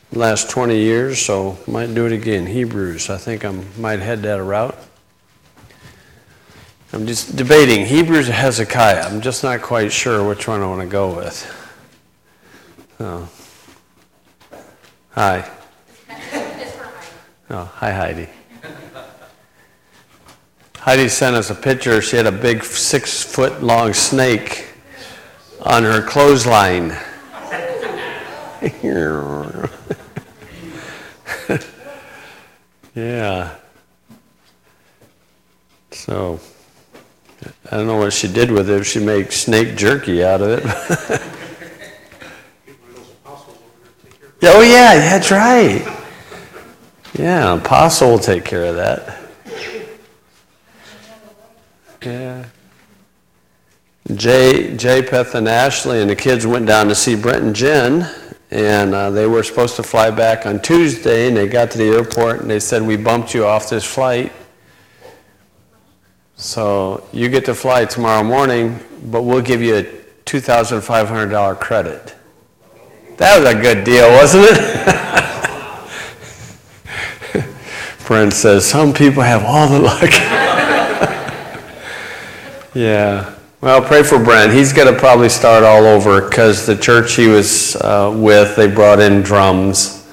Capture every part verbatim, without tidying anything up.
last twenty years, so might do it again. Hebrews, I think I might head that route. I'm just debating Hebrews or Hezekiah. I'm just not quite sure which one I want to go with. Oh. Hi. Oh, hi, Heidi. Heidi sent us a picture. She had a big six-foot-long snake on her clothesline. Yeah. So, I don't know what she did with it. If she made snake jerky out of it. Oh, yeah, that's right. Yeah, Apostle will take care of that. Yeah. Jay, Japheth and Ashley and the kids went down to see Brent and Jen, and uh, they were supposed to fly back on Tuesday, and they got to the airport, and they said, we bumped you off this flight, so you get to fly tomorrow morning, but we'll give you a two thousand five hundred dollars credit. That was a good deal, wasn't it? Brent says, some people have all the luck. Yeah. Well, pray for Brent. He's going to probably start all over because the church he was uh, with, they brought in drums.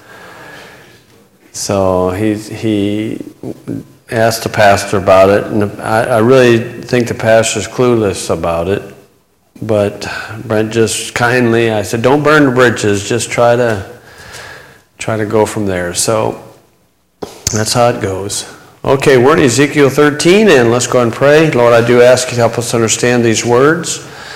So he he asked the pastor about it, and I, I really think the pastor's clueless about it. But Brent just kindly, I said, don't burn the bridges. Just try to try to go from there. So that's how it goes. Okay, we're in Ezekiel thirteen, and let's go ahead and pray. Lord, I do ask you to help us understand these words.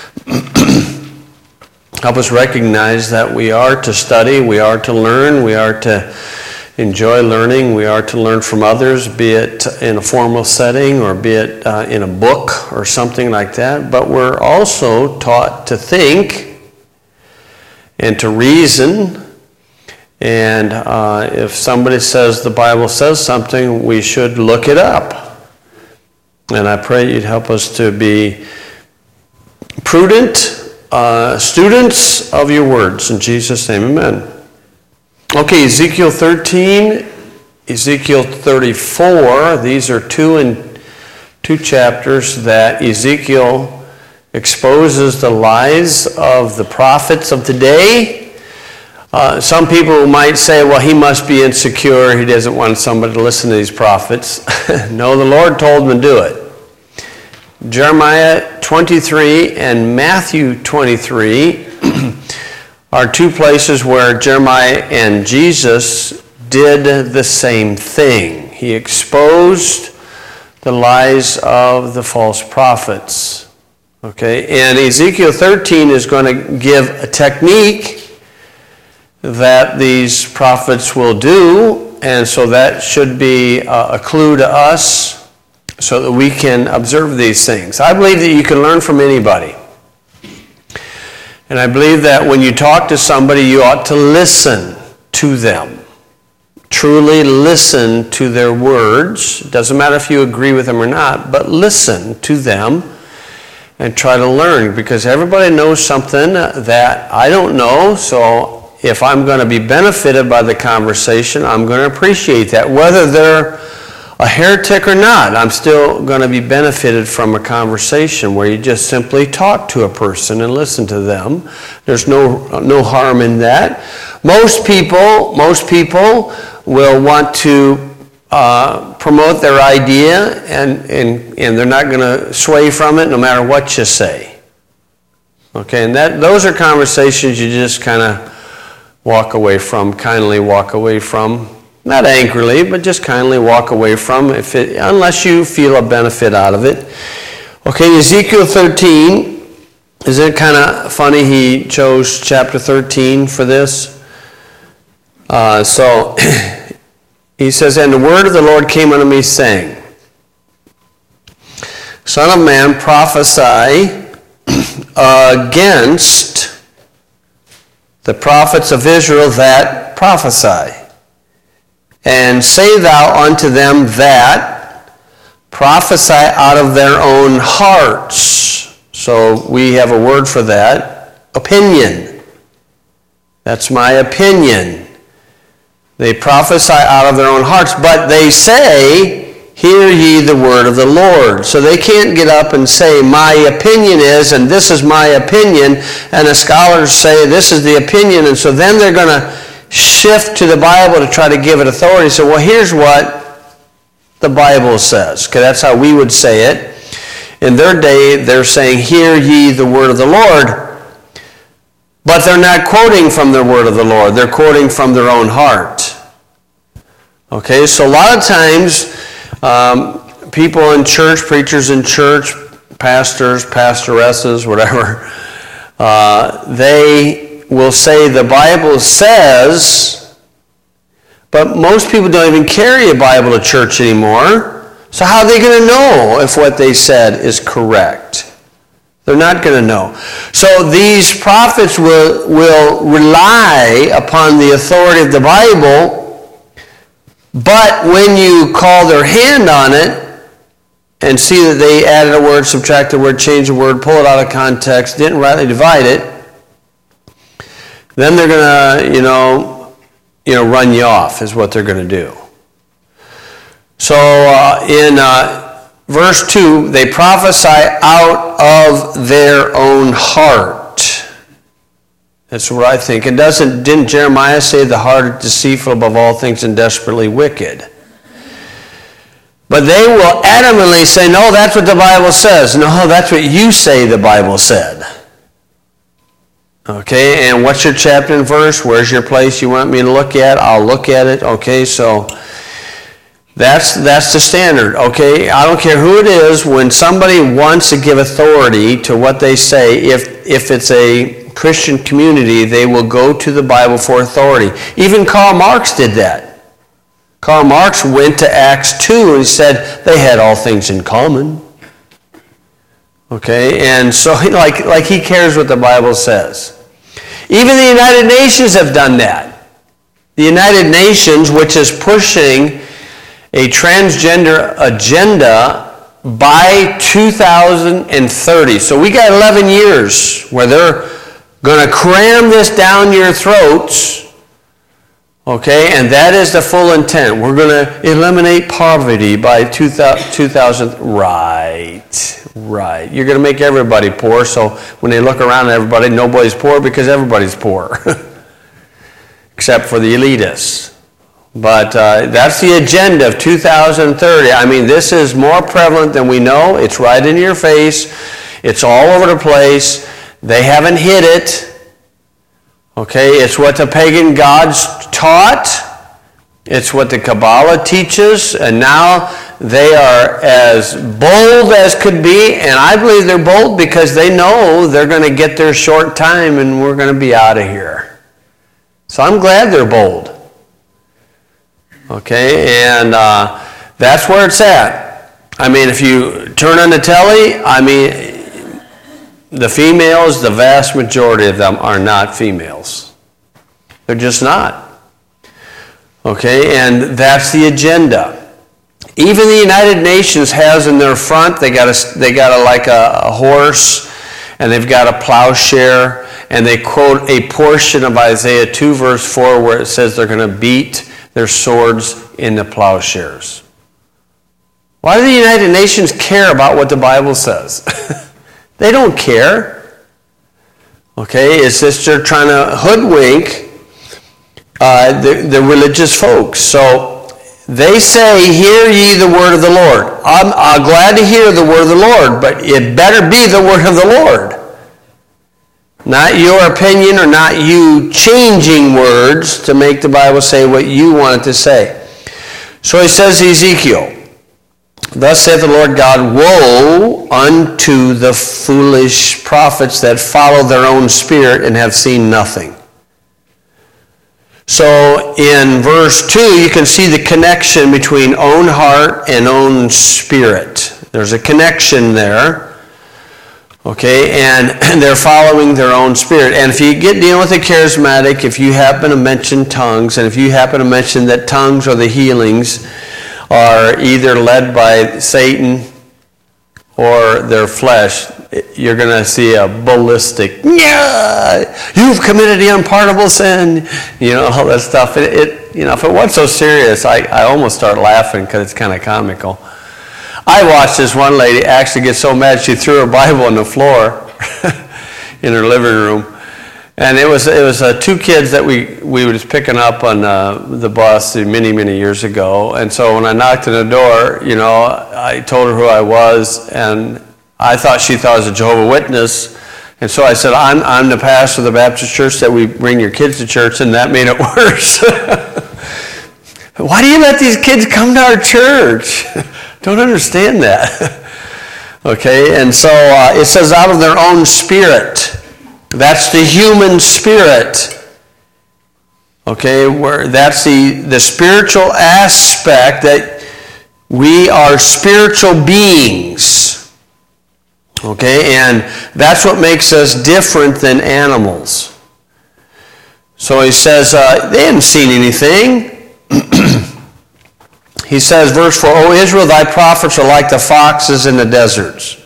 Help us recognize that we are to study, we are to learn, we are to enjoy learning, we are to learn from others, be it in a formal setting or be it uh, in a book or something like that. But we're also taught to think and to reason. And uh, if somebody says the Bible says something, we should look it up. And I pray you'd help us to be prudent uh, students of your words. In Jesus' name, amen. Okay, Ezekiel thirteen, Ezekiel thirty-four. These are two and two chapters that Ezekiel exposes the lies of the prophets of today. Uh, some people might say, well, he must be insecure. He doesn't want somebody to listen to these prophets. No, the Lord told him to do it. Jeremiah twenty-three and Matthew twenty-three are two places where Jeremiah and Jesus did the same thing. He exposed the lies of the false prophets. Okay, and Ezekiel thirteen is going to give a technique that these prophets will do, and so that should be a clue to us so that we can observe these things. I believe that you can learn from anybody. And I believe that when you talk to somebody, you ought to listen to them. Truly listen to their words. It doesn't matter if you agree with them or not, but listen to them and try to learn, because everybody knows something that I don't know, so if I'm going to be benefited by the conversation, I'm going to appreciate that. Whether they're a heretic or not, I'm still going to be benefited from a conversation where you just simply talk to a person and listen to them. There's no no harm in that. Most people, most people will want to uh, promote their idea, and, and, and they're not going to sway from it no matter what you say. Okay, and that those are conversations you just kind of walk away from, kindly walk away from. Not angrily, but just kindly walk away from, if it, unless you feel a benefit out of it. Okay, Ezekiel thirteen. Isn't it kind of funny he chose chapter thirteen for this? Uh, so, he says, and the word of the Lord came unto me, saying, Son of man, prophesy against the prophets of Israel that prophesy. And say thou unto them that prophesy out of their own hearts. So we have a word for that. Opinion. That's my opinion. They prophesy out of their own hearts, but they say, hear ye the word of the Lord. So they can't get up and say, my opinion is, and this is my opinion, and the scholars say, this is the opinion, and so then they're going to shift to the Bible to try to give it authority. So, well, here's what the Bible says. Okay, that's how we would say it. In their day, they're saying, hear ye the word of the Lord. But they're not quoting from the word of the Lord. They're quoting from their own heart. Okay, so a lot of times, um, people in church, preachers in church, pastors, pastoresses, whatever, uh, they will say the Bible says, but most people don't even carry a Bible to church anymore. So how are they going to know if what they said is correct? They're not going to know. So these prophets will, will rely upon the authority of the Bible, but when you call their hand on it and see that they added a word, subtracted a word, changed a word, pull it out of context, didn't rightly divide it, then they're going to, you know, you know, run you off is what they're going to do. So uh, in... Uh, Verse two, they prophesy out of their own heart. That's what I think. And doesn't, didn't Jeremiah say the heart is deceitful above all things and desperately wicked? But they will adamantly say, no, that's what the Bible says. No, that's what you say the Bible said. Okay, and what's your chapter and verse? Where's your place you want me to look at? I'll look at it. Okay, so... That's that's the standard, okay? I don't care who it is. When somebody wants to give authority to what they say, if if it's a Christian community, they will go to the Bible for authority. Even Karl Marx did that. Karl Marx went to Acts two and said they had all things in common. Okay, and so like like he cares what the Bible says. Even the United Nations have done that. The United Nations, which is pushing a transgender agenda by two thousand thirty. So we got eleven years where they're going to cram this down your throats, okay? And that is the full intent. We're going to eliminate poverty by two thousand. Right, right. You're going to make everybody poor, so when they look around at everybody, nobody's poor because everybody's poor, except for the elitists. But uh, that's the agenda of two thousand thirty. I mean, this is more prevalent than we know. It's right in your face. It's all over the place. They haven't hid it. Okay, it's what the pagan gods taught. It's what the Kabbalah teaches. And now they are as bold as could be. And I believe they're bold because they know they're going to get their short time and we're going to be out of here. So I'm glad they're bold. Okay, and uh, that's where it's at. I mean, if you turn on the telly, I mean, the females, the vast majority of them are not females. They're just not. Okay, and that's the agenda. Even the United Nations has in their front, they got a, they got a, like a, a horse, and they've got a plowshare, and they quote a portion of Isaiah two, verse four, where it says they're going to beat their swords in the plowshares. Why do the United Nations care about what the Bible says? They don't care. Okay, it's just they're trying to hoodwink uh, the, the religious folks. So they say, hear ye the word of the Lord. I'm, I'm glad to hear the word of the Lord, but it better be the word of the Lord. Not your opinion or not you changing words to make the Bible say what you want it to say. So he says to Ezekiel, thus saith the Lord God, woe unto the foolish prophets that follow their own spirit and have seen nothing. So in verse two, you can see the connection between own heart and own spirit. There's a connection there. Okay, and they're following their own spirit. And if you get dealing with a charismatic, if you happen to mention tongues, and if you happen to mention that tongues or the healings are either led by Satan or their flesh, you're going to see a ballistic, yeah, you've committed the unpardonable sin, you know, all that stuff. It, it you know, if it wasn't so serious, I, I almost start laughing because it's kind of comical. I watched this one lady actually get so mad she threw her Bible on the floor in her living room. And it was it was uh, two kids that we, we was picking up on uh, the bus many, many years ago. And so when I knocked on the door, you know, I told her who I was, and I thought she thought I was a Jehovah's Witness. And so I said, I'm, I'm the pastor of the Baptist church that we bring your kids to church, and that made it worse. Why do you let these kids come to our church? Don't understand that. Okay, and so uh, it says out of their own spirit. That's the human spirit. Okay, where that's the, the spiritual aspect that we are spiritual beings. Okay, and that's what makes us different than animals. So he says, uh, they hadn't seen anything. He says, verse four, O Israel, thy prophets are like the foxes in the deserts.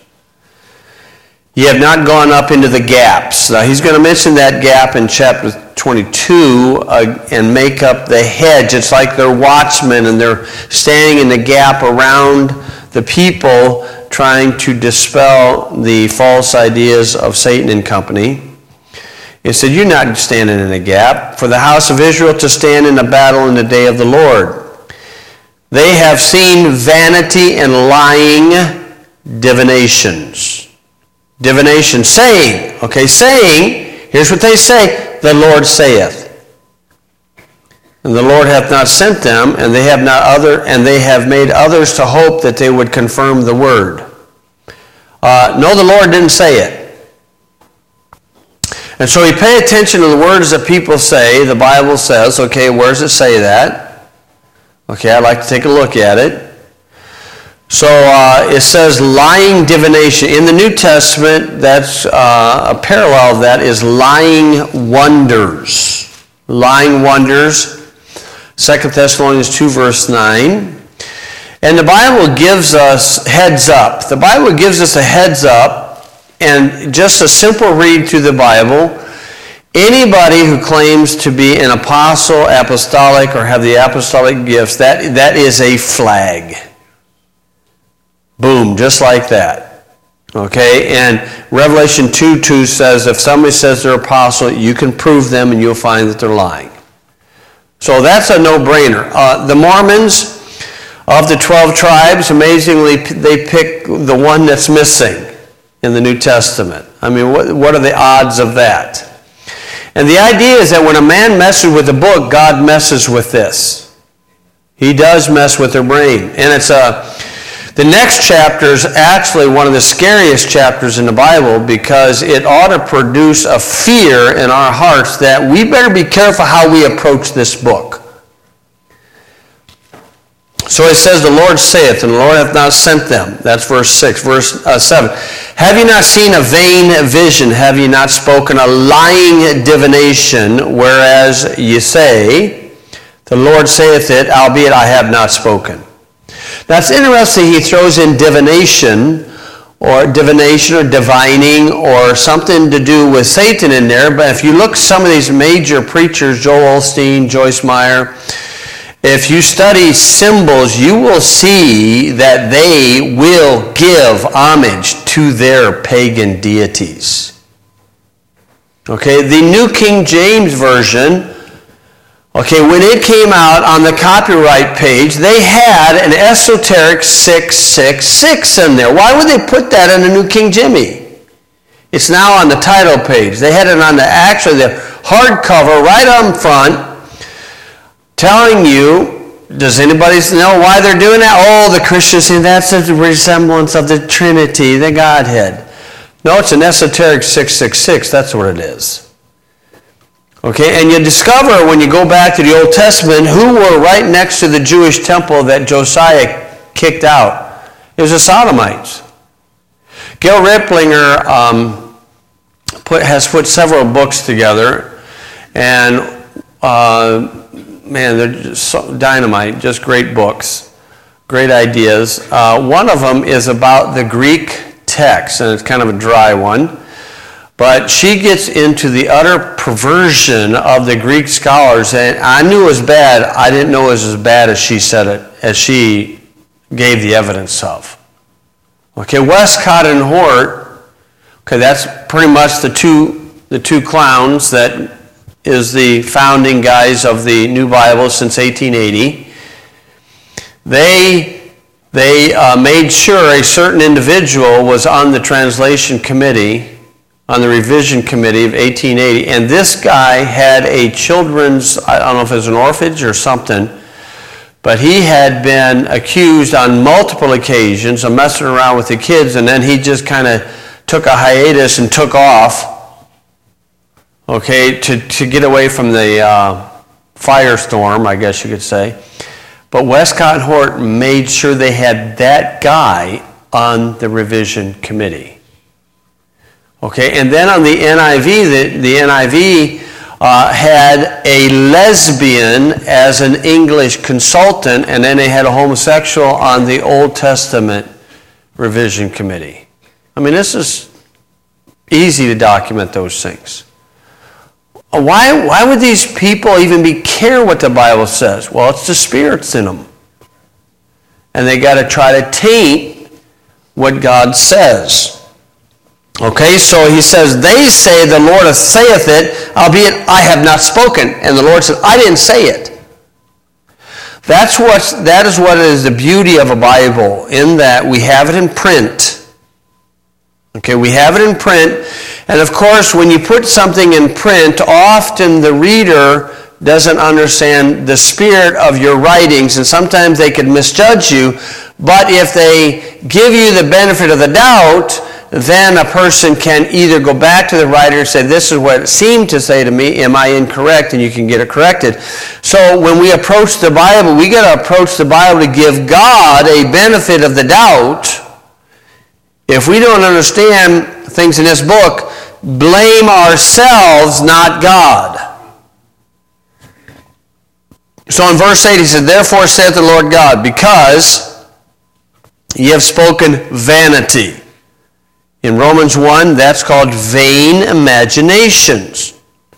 Ye have not gone up into the gaps. Now he's going to mention that gap in chapter twenty-two uh, and make up the hedge. It's like they're watchmen and they're standing in the gap around the people trying to dispel the false ideas of Satan and company. He said, you're not standing in a gap. For the house of Israel to stand in a battle in the day of the Lord. They have seen vanity and lying divinations. Divination, saying, okay, saying, here's what they say, the Lord saith. And the Lord hath not sent them, and they have not other, and they have made others to hope that they would confirm the word. Uh, no, the Lord didn't say it. And so we pay attention to the words that people say. The Bible says, okay, where does it say that? Okay, I'd like to take a look at it. So uh, it says lying divination. In the New Testament, that's uh, a parallel of that is lying wonders. Lying wonders. Second Thessalonians two, verse nine. And the Bible gives us heads up. The Bible gives us a heads up, and just a simple read through the Bible. Anybody who claims to be an apostle, apostolic, or have the apostolic gifts, that, that is a flag. Boom, just like that. Okay, and Revelation two two says if somebody says they're apostle, you can prove them and you'll find that they're lying. So that's a no-brainer. Uh, the Mormons, of the twelve tribes, amazingly, they pick the one that's missing in the New Testament. I mean, what, what are the odds of that? And the idea is that when a man messes with a book, God messes with this. He does mess with their brain. And it's a... The next chapter is actually one of the scariest chapters in the Bible because it ought to produce a fear in our hearts that we better be careful how we approach this book. So it says, the Lord saith, and the Lord hath not sent them. That's verse six. Verse uh, seven. Have ye not seen a vain vision? Have ye not spoken a lying divination? Whereas ye say, the Lord saith it, albeit I have not spoken. That's interesting. He throws in divination or divination or divining or something to do with Satan in there. But if you look at some of these major preachers, Joel Osteen, Joyce Meyer, if you study symbols, you will see that they will give homage to their pagan deities. Okay, the New King James Version, okay, when it came out on the copyright page, they had an esoteric six six six in there. Why would they put that in the New King Jimmy? It's now on the title page. They had it on the actually the hardcover right on front, telling you, does anybody know why they're doing that? Oh, the Christians say that's a resemblance of the Trinity, the Godhead. No, it's an esoteric six six six. That's what it is. Okay, and you discover when you go back to the Old Testament who were right next to the Jewish temple that Josiah kicked out. It was the Sodomites. Gil Riplinger um, put, has put several books together, and uh, man, they're just so dynamite, just great books, great ideas. Uh, one of them is about the Greek text, and it's kind of a dry one. But she gets into the utter perversion of the Greek scholars, and I knew it was bad. I didn't know it was as bad as she said it, as she gave the evidence of. Okay, Westcott and Hort, okay, that's pretty much the two the two clowns that is the founding guys of the New Bible since eighteen eighty. They they uh, made sure a certain individual was on the translation committee, on the revision committee of eighteen eighty, and this guy had a children's, I don't know if it was an orphanage or something, but he had been accused on multiple occasions of messing around with the kids, and then he just kind of took a hiatus and took off, okay, to, to get away from the uh, firestorm, I guess you could say. But Westcott and Hort made sure they had that guy on the revision committee. Okay, and then on the N I V, the, the N I V uh, had a lesbian as an English consultant, and then they had a homosexual on the Old Testament revision committee. I mean, this is easy to document those things. Why, why would these people even be care what the Bible says? Well, it's the spirits in them. And they got to try to taint what God says. Okay, so he says, they say the Lord saith it, albeit I have not spoken. And the Lord said, I didn't say it. That's what's, that is what is the beauty of a Bible, in that we have it in print. Okay, we have it in print. And of course, when you put something in print, often the reader doesn't understand the spirit of your writings, and sometimes they could misjudge you. But if they give you the benefit of the doubt, then a person can either go back to the writer and say, this is what it seemed to say to me, am I incorrect? And you can get it corrected. So when we approach the Bible, we got to approach the Bible to give God a benefit of the doubt. If we don't understand things in this book, blame ourselves, not God. So in verse eight he said, therefore saith the Lord God, because ye have spoken vanity. In Romans one, that's called vain imaginations.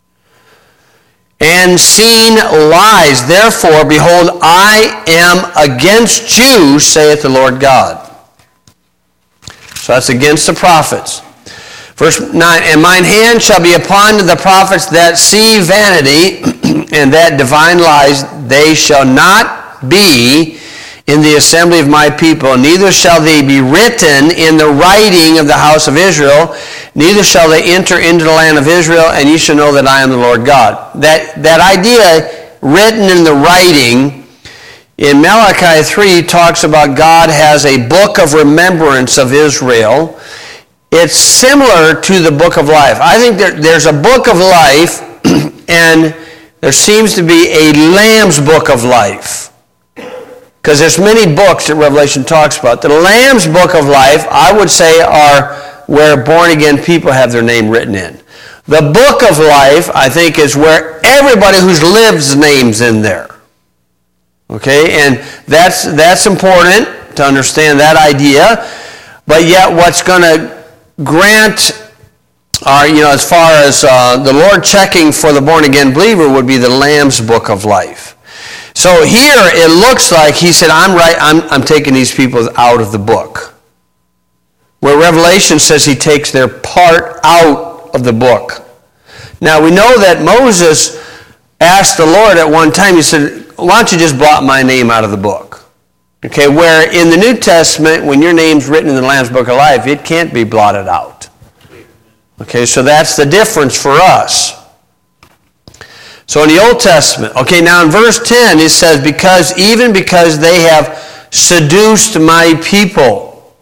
And seen lies. Therefore, behold, I am against you, saith the Lord God. So that's against the prophets. Verse nine, and mine hand shall be upon the prophets that see vanity, and that divine lies. They shall not be in the assembly of my people, neither shall they be written in the writing of the house of Israel, neither shall they enter into the land of Israel, and ye shall know that I am the Lord God. That, that idea, written in the writing, in Malachi three talks about God has a book of remembrance of Israel. It's similar to the book of life. I think there, there's a book of life, and there seems to be a Lamb's book of life. Because there's many books that Revelation talks about. The Lamb's book of life, I would say, are where born-again people have their name written in. The book of life, I think, is where everybody who's lived's name's in there. Okay, and that's that's important to understand that idea. But yet what's going to grant, our, you know, as far as uh, the Lord checking for the born-again believer would be the Lamb's book of life. So here it looks like he said, I'm right, I'm, I'm taking these people out of the book. Where Revelation says he takes their part out of the book. Now we know that Moses asked the Lord at one time, he said, why don't you just blot my name out of the book? Okay, where in the New Testament, when your name's written in the Lamb's Book of Life, it can't be blotted out. Okay, so that's the difference for us. So in the Old Testament, okay, now in verse ten, it says, because, even because they have seduced my people.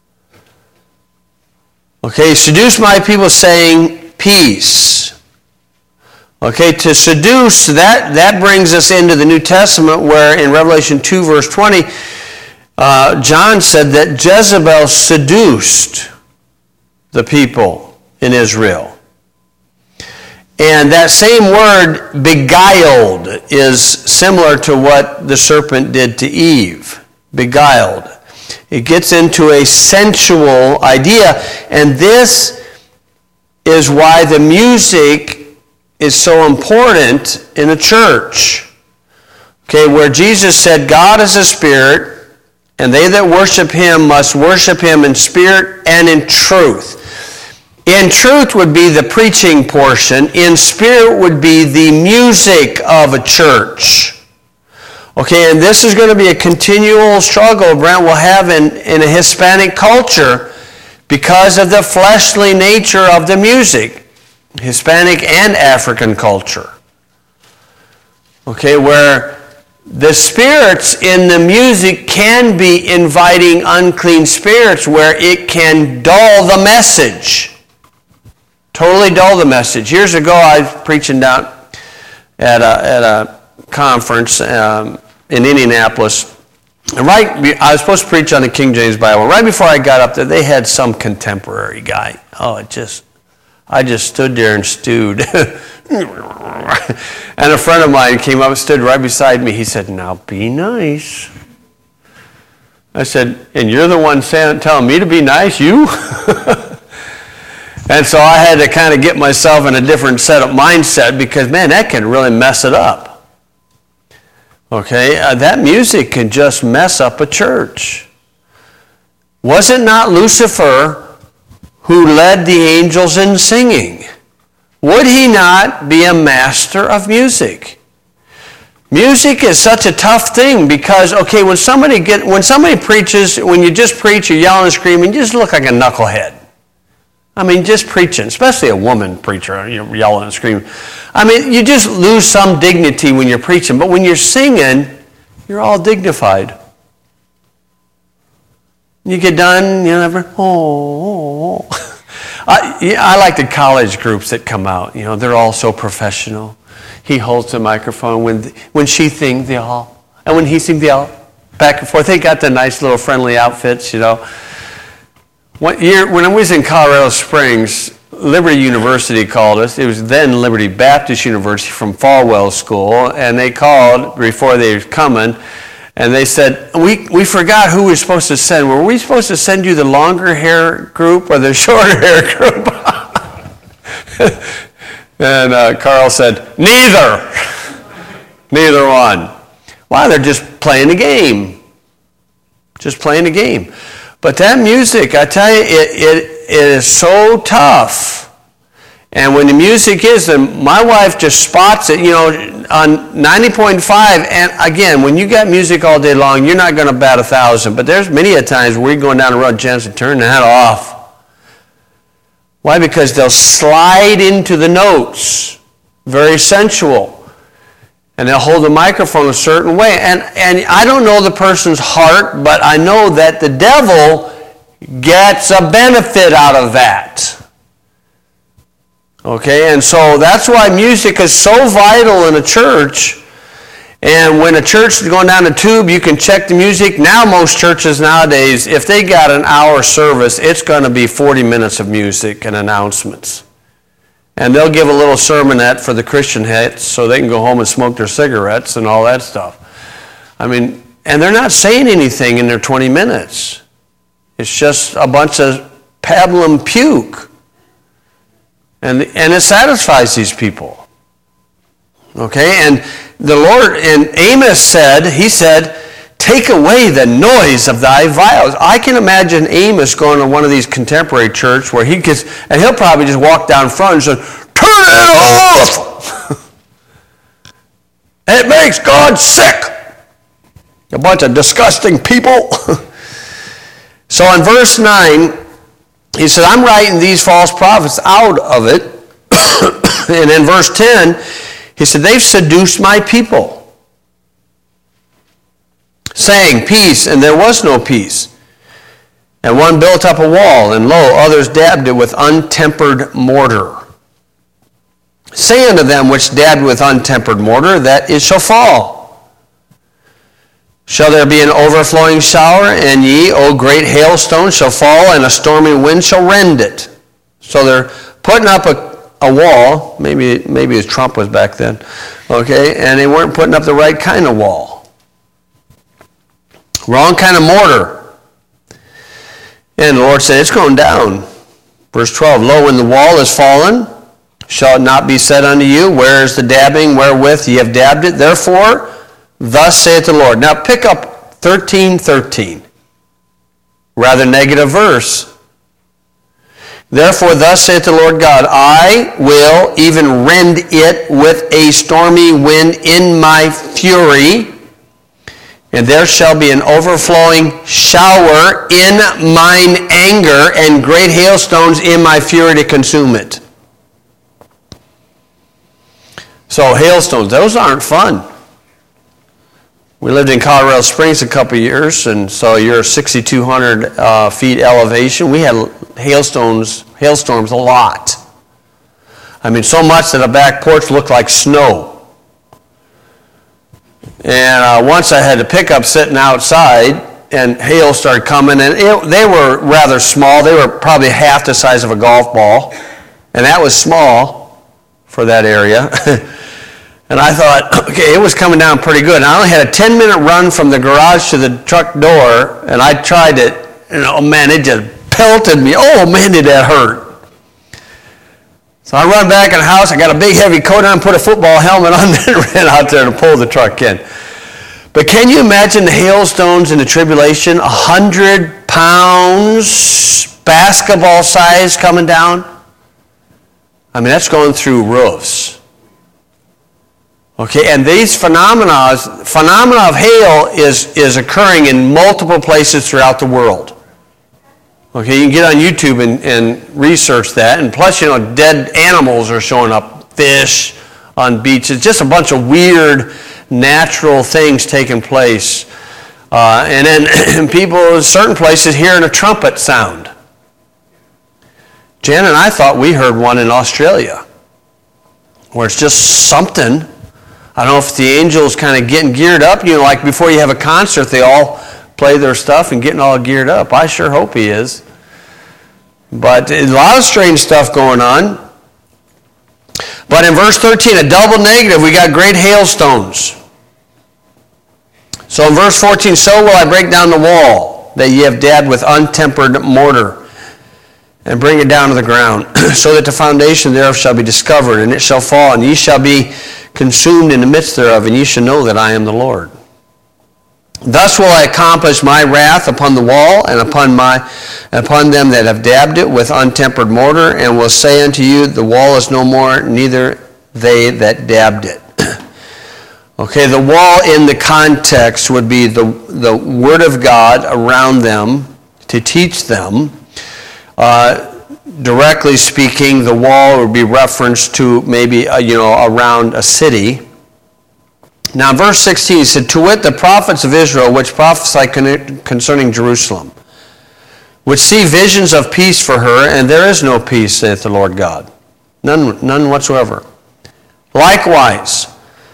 Okay, seduce my people, saying peace. Okay, to seduce, that, that brings us into the New Testament, where in Revelation two, verse twenty, uh, John said that Jezebel seduced the people in Israel. And that same word, beguiled, is similar to what the serpent did to Eve. Beguiled. It gets into a sensual idea, and this is why the music is so important in a church. Okay, where Jesus said, God is a spirit, and they that worship him must worship him in spirit and in truth. In truth would be the preaching portion. In spirit would be the music of a church. Okay, and this is going to be a continual struggle Brent will have in, in a Hispanic culture because of the fleshly nature of the music. Hispanic and African culture. Okay, where the spirits in the music can be inviting unclean spirits, where it can dull the message. Totally dull the message. Years ago, I was preaching down at a, at a conference um, in Indianapolis. And right, I was supposed to preach on the King James Bible. Right before I got up there, they had some contemporary guy. Oh, it just, I just stood there and stewed. And a friend of mine came up and stood right beside me. He said, now be nice. I said, and you're the one saying, telling me to be nice, you? And so I had to kind of get myself in a different set of mindset because, man, that can really mess it up. Okay, uh, that music can just mess up a church. Was it not Lucifer who led the angels in singing? Would he not be a master of music? Music is such a tough thing because, okay, when somebody get when somebody preaches, when you just preach, you're yelling and screaming, you just look like a knucklehead. I mean, just preaching, especially a woman preacher, you're yelling and screaming. I mean, you just lose some dignity when you're preaching, but when you're singing, you're all dignified. You get done, you know, ever, oh, oh. I, yeah, I like the college groups that come out. You know, they're all so professional. He holds the microphone. When when she sings, they all, and when he sings, they all back and forth. They got the nice little friendly outfits, you know. One year, when I was in Colorado Springs, Liberty University called us. It was then Liberty Baptist University from Falwell School, and they called before they were coming, and they said, we, we forgot who we were supposed to send. Were we supposed to send you the longer hair group or the shorter hair group? And uh, Carl said, neither. Neither one. Why? They're just playing the game. Just playing the game. But that music, I tell you, it, it, it is so tough. And when the music is, and my wife just spots it, you know, on ninety point five, and again, when you got music all day long, you're not going to bat a thousand. But there's many a times where you're going down the road, chance to turn that off. Why? Because they'll slide into the notes, very sensual. And they'll hold the microphone a certain way. And, and I don't know the person's heart, but I know that the devil gets a benefit out of that. Okay, and so that's why music is so vital in a church. And when a church is going down the tube, you can check the music. Now most churches nowadays, if they got an hour service, it's going to be forty minutes of music and announcements. And they'll give a little sermonette for the Christian hits so they can go home and smoke their cigarettes and all that stuff. I mean, and they're not saying anything in their twenty minutes. It's just a bunch of pablum puke. And, and it satisfies these people. Okay, and the Lord, and Amos said, he said, take away the noise of thy viols. I can imagine Amos going to one of these contemporary church where he gets, and he'll probably just walk down front and say, turn it off! It makes God sick! A bunch of disgusting people. So in verse nine, he said, I'm writing these false prophets out of it. And in verse ten, he said, they've seduced my people, saying, peace, and there was no peace. And one built up a wall, and lo, others dabbed it with untempered mortar. Say unto them which dabbed with untempered mortar, that it shall fall. Shall there be an overflowing shower, and ye, O great hailstone, shall fall, and a stormy wind shall rend it. So they're putting up a, a wall. Maybe maybe his Trump was back then. Okay, and they weren't putting up the right kind of wall. Wrong kind of mortar. And the Lord said, it's going down. Verse twelve, lo, when the wall is fallen, shall it not be said unto you, where is the dabbing wherewith ye have dabbed it? Therefore, thus saith the Lord. Now pick up thirteen thirteen. Rather negative verse. Therefore, thus saith the Lord God, I will even rend it with a stormy wind in my fury, and there shall be an overflowing shower in mine anger, and great hailstones in my fury to consume it. So hailstones, those aren't fun. We lived in Colorado Springs a couple of years, and so you're sixty-two hundred uh, feet elevation. We had hailstones, hailstorms a lot. I mean, so much that a back porch looked like snow. And uh, once I had a pickup sitting outside, and hail started coming, and it, they were rather small. They were probably half the size of a golf ball, and that was small for that area. And I thought, okay, it was coming down pretty good. And I only had a ten-minute run from the garage to the truck door, and I tried it, and oh man, it just pelted me. Oh man, did that hurt. So I run back in the house. I got a big heavy coat on, put a football helmet on, and ran out there to pull the truck in. But can you imagine the hailstones in the tribulation? A hundred pounds, basketball size coming down? I mean, that's going through roofs. Okay, and these phenomena, phenomena of hail is, is occurring in multiple places throughout the world. Okay, you can get on YouTube and, and research that. And plus, you know, dead animals are showing up, fish on beaches, just a bunch of weird natural things taking place. Uh, and then people in certain places hearing a trumpet sound. Jan and I thought we heard one in Australia, where it's just something. I don't know if the angels kind of getting geared up, you know, like before you have a concert, they all play their stuff and getting all geared up. I sure hope he is. But a lot of strange stuff going on. But in verse thirteen, a double negative, we got great hailstones. So in verse fourteen, so will I break down the wall that ye have dabbed with untempered mortar, and bring it down to the ground, so that the foundation thereof shall be discovered, and it shall fall, and ye shall be consumed in the midst thereof, and ye shall know that I am the Lord. Thus will I accomplish my wrath upon the wall, and upon my upon them that have dabbed it with untempered mortar, and will say unto you, the wall is no more, neither they that dabbed it. Okay, the wall in the context would be the, the Word of God around them to teach them. Uh, directly speaking, the wall would be referenced to maybe, uh, you know, around a city. Now, verse sixteen, he said, to wit, the prophets of Israel, which prophesy concerning Jerusalem, which see visions of peace for her, and there is no peace, saith the Lord God. None, none whatsoever. Likewise.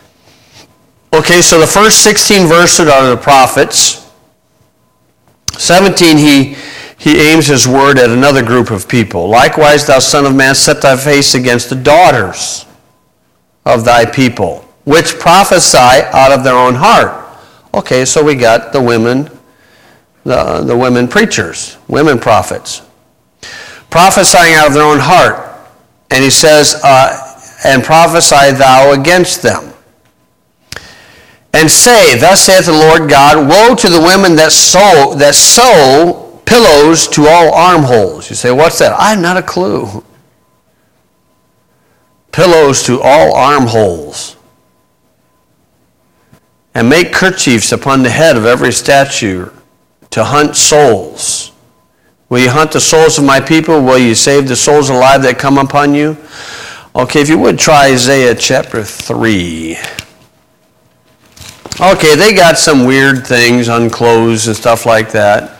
Okay, so the first sixteen verses are the prophets. seventeen, he... He aims his word at another group of people. Likewise, thou son of man, set thy face against the daughters of thy people, which prophesy out of their own heart. Okay, so we got the women, the, the women preachers, women prophets, prophesying out of their own heart. And he says, uh, and prophesy thou against them. And say, thus saith the Lord God, woe to the women that sow, that sow pillows to all armholes. You say, what's that? I have not a clue. Pillows to all armholes. And make kerchiefs upon the head of every statue to hunt souls. Will you hunt the souls of my people? Will you save the souls alive that come upon you? Okay, if you would try Isaiah chapter three. Okay, they got some weird things on clothes and stuff like that.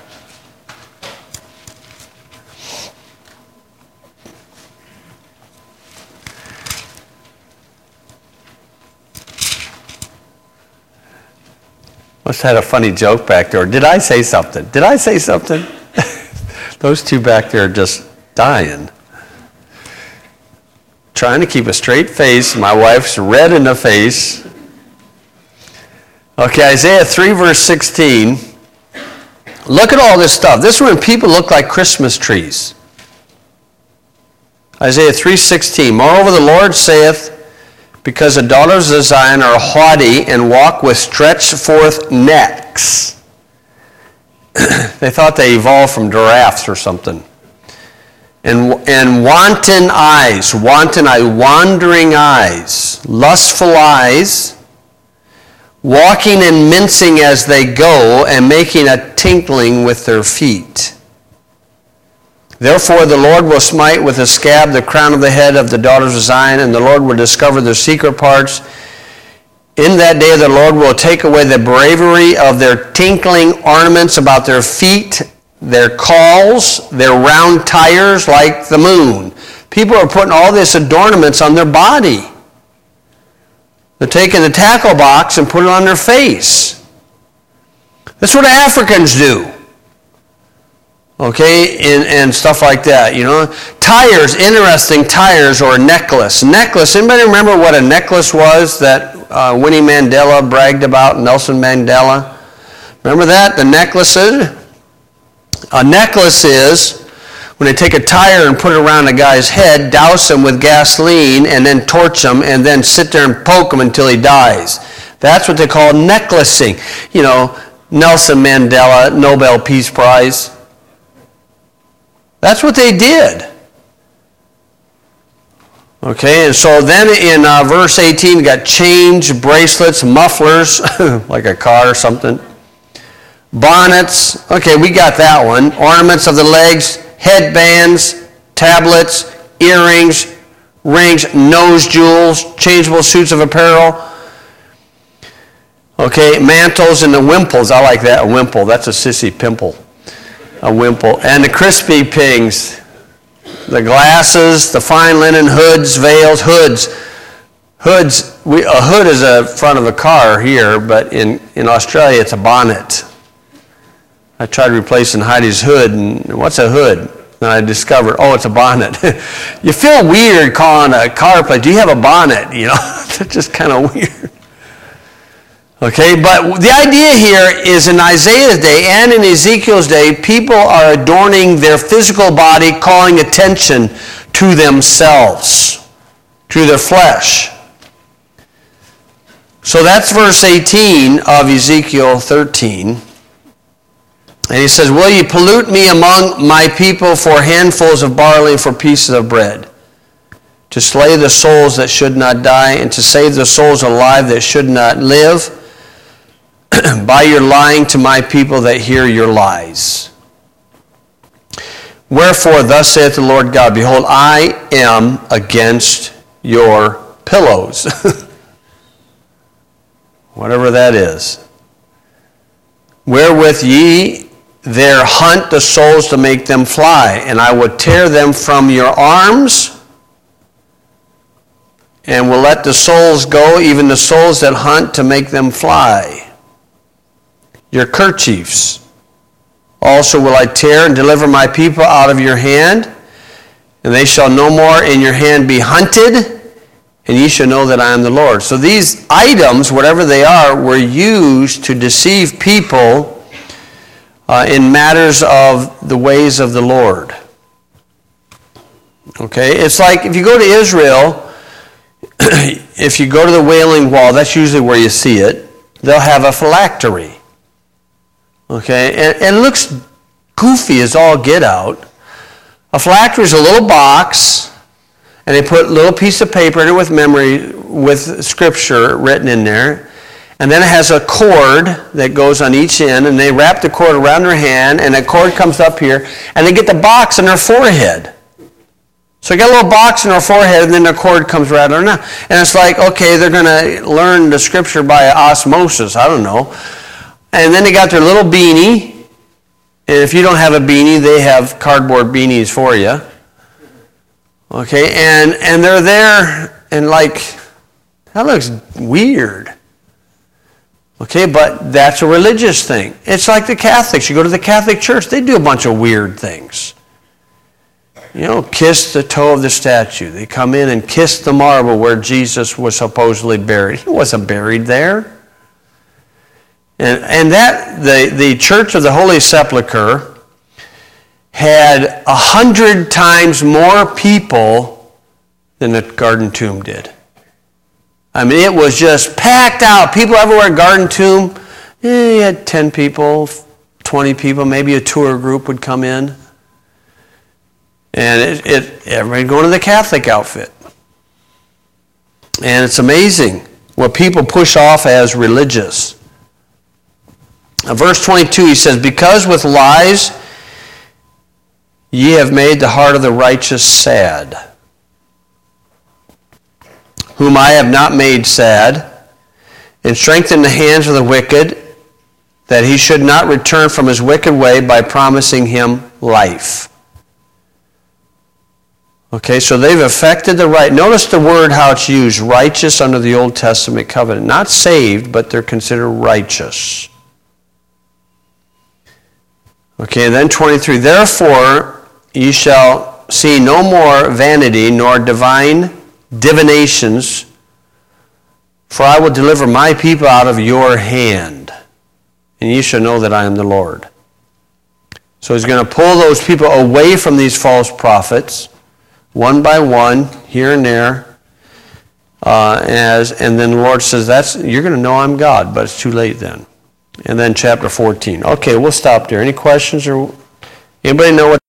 Must have had a funny joke back there. Did I say something? Did I say something? Those two back there are just dying. Trying to keep a straight face. My wife's red in the face. Okay, Isaiah three verse sixteen. Look at all this stuff. This is when people look like Christmas trees. Isaiah three sixteen. Moreover, the Lord saith, because the daughters of Zion are haughty and walk with stretched forth necks. They thought they evolved from giraffes or something. And, and wanton eyes, wanton eye, wandering eyes, lustful eyes, walking and mincing as they go, and making a tinkling with their feet. Therefore the Lord will smite with a scab the crown of the head of the daughters of Zion, and the Lord will discover their secret parts. In that day the Lord will take away the bravery of their tinkling ornaments about their feet, their cauls, their round tires like the moon. People are putting all this adornments on their body. They're taking the tackle box and put it on their face. That's what Africans do. Okay, and, and stuff like that, you know. Tires, interesting tires or necklace. Necklace, anybody remember what a necklace was that uh, Winnie Mandela bragged about, Nelson Mandela? Remember that, the necklaces? A necklace is when they take a tire and put it around a guy's head, douse him with gasoline, and then torch him, and then sit there and poke him until he dies. That's what they call necklacing. You know, Nelson Mandela, Nobel Peace Prize. That's what they did. Okay, and so then in uh, verse eighteen, you got chains, bracelets, mufflers, like a car or something. Bonnets, okay, we got that one. Ornaments of the legs, headbands, tablets, earrings, rings, nose jewels, changeable suits of apparel. Okay, mantles and the wimples. I like that, a wimple. That's a sissy pimple. A wimple. And the crispy pings. The glasses, the fine linen, hoods, veils, hoods. Hoods, we, a hood is a front of a car here, but in, in Australia it's a bonnet. I tried replacing Heidi's hood, and what's a hood? And I discovered, oh, it's a bonnet. You feel weird calling a car plate, do you have a bonnet? You know, it's just kind of weird. Okay, but the idea here is in Isaiah's day and in Ezekiel's day, people are adorning their physical body, calling attention to themselves, to their flesh. So that's verse eighteen of Ezekiel thirteen. And he says, will you pollute me among my people for handfuls of barley, for pieces of bread, to slay the souls that should not die, and to save the souls alive that should not live, by your lying to my people that hear your lies. Wherefore, thus saith the Lord God, behold, I am against your pillows. Whatever that is. Wherewith ye there hunt the souls to make them fly, and I will tear them from your arms, and will let the souls go, even the souls that hunt to make them fly. Your kerchiefs also will I tear and deliver my people out of your hand, and they shall no more in your hand be hunted, and ye shall know that I am the Lord. So these items, whatever they are, were used to deceive people uh, in matters of the ways of the Lord. Okay, it's like if you go to Israel, if you go to the Wailing Wall, that's usually where you see it, they'll have a phylactery. Okay, and, and it looks goofy as all get out. A phylactery is a little box, and they put a little piece of paper in it with memory, with scripture written in there, and then it has a cord that goes on each end, and they wrap the cord around their hand, and the cord comes up here, and they get the box on their forehead. So you got a little box in their forehead, and then the cord comes right on now. And it's like, okay, they're going to learn the scripture by osmosis, I don't know. And then they got their little beanie. And if you don't have a beanie, they have cardboard beanies for you. Okay, and, and they're there, and like, that looks weird. Okay, but that's a religious thing. It's like the Catholics. You go to the Catholic Church, they do a bunch of weird things. You know, kiss the toe of the statue. They come in and kiss the marble where Jesus was supposedly buried. He wasn't buried there. And, and that, the, the Church of the Holy Sepulchre had a hundred times more people than the Garden Tomb did. I mean, it was just packed out. People everywhere. Garden Tomb, eh, you had ten people, twenty people, maybe a tour group would come in. And it, it everybody going to the Catholic outfit. And it's amazing what people push off as religious. Now, verse twenty-two, he says, because with lies ye have made the heart of the righteous sad, whom I have not made sad, and strengthened the hands of the wicked, that he should not return from his wicked way by promising him life. Okay, so they've affected the right. Notice the word how it's used, righteous under the Old Testament covenant. Not saved, but they're considered righteous. Okay, and then twenty-three, therefore ye shall see no more vanity nor divine divinations, for I will deliver my people out of your hand, and ye shall know that I am the Lord. So he's going to pull those people away from these false prophets, one by one, here and there, uh, as and then the Lord says, "That's you're going to know I'm God," but it's too late then. And then chapter fourteen. Okay, we'll stop there. Any questions or anybody know what?